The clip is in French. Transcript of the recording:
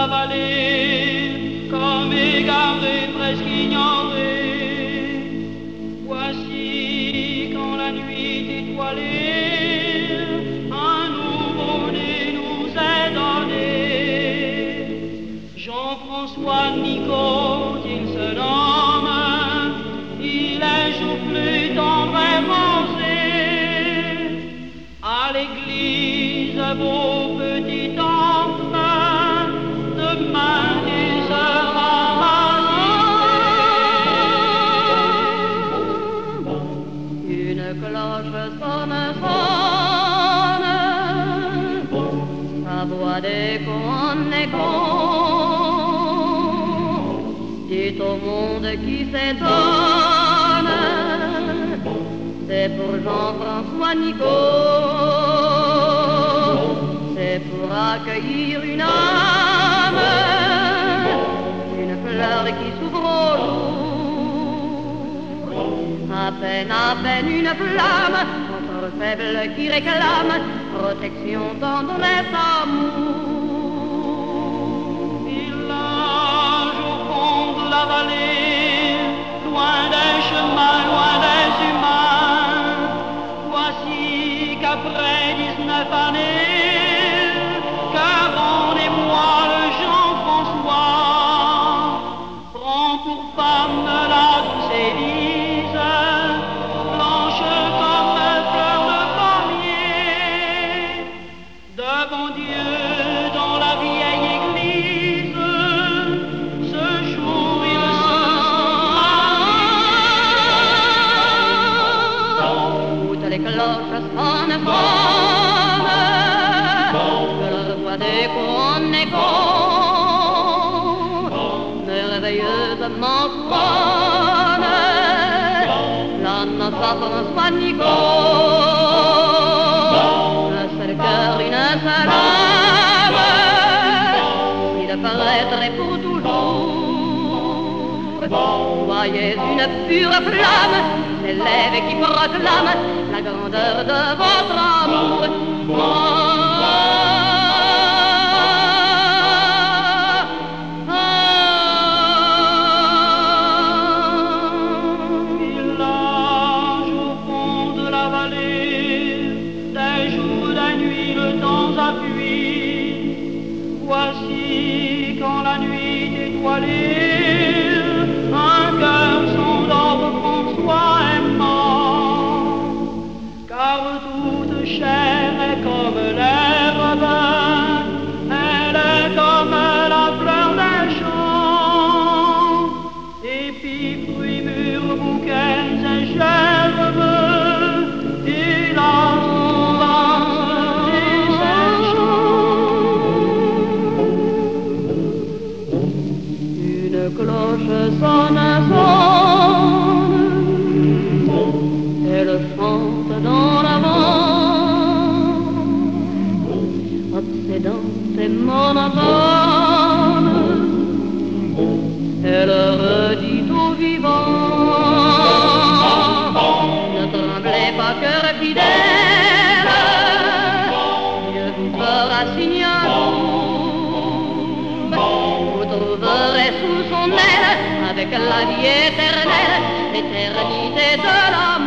la vallée, comme égaré, presque ignoré. Voici quand la nuit étoilée, un nouveau-né nous est donné. Jean-François Nicot, il se nomme, il est joufflu, tendre et rosé. À l'église, vos petits enfants, demain il sera baptisé. Une cloche sonne, sonne, sa voix d'écho en écho, dit au monde qui s'étonne, c'est pour Jean-François Nicot, c'est pour accueillir une âme, une fleur qui s'ouvre au jour, à peine une flamme, encore faible qui réclame protection, tendresse, amour. Village au fond de la vallée, loin des chemins, loin des humains, voici qu'après 19 années, qu'avant les mois le Jean-François prend pour femme la douce Élise, blanche comme fleur de pommier, devant Dieu dans la vieille église, ce jour il se toutes les cloches sonnent, que leur voix d'écho en écho, merveilleusement sonne, la noce à François Nicot, un seul cœur, une seule âme, il paraîtrait pour toujours. Voyez une pure flamme s'élève et qui proclame la grandeur de votre amour. Village au fond de la vallée, des jours, des nuits, le temps appuie. Voici quand la nuit étoilée, un cœur s'endort, François est mort, car toute chair est comme l'herbe, elle est comme la fleur des champs, épis, fruits, mûrs, bouquets et gerbes, et la sauvage et ses chants. Une cloche sonne, elle chante dans la vent, obsédante et monotone, elle redit aux vivants, ne tremblez pas, cœur fidèle, Dieu vous fera signe un jour, vous trouverez sous son aile, avec la vie éternelle, l'éternité de l'amour.